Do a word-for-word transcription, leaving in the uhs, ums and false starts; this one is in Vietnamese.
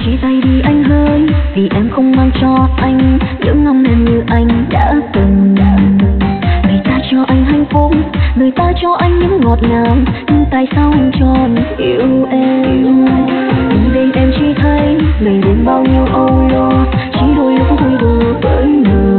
chia tay đi anh ơi, vì em không mang cho anh những ngắm em như anh đã từng. Người ta cho anh hạnh phúc, người ta cho anh những ngọt ngào, nhưng tại sao anh chọn yêu em? Từng đêm em chỉ thấy ngày đêm bao nhiêu âu lo, chỉ đôi lúc vui đùa với người.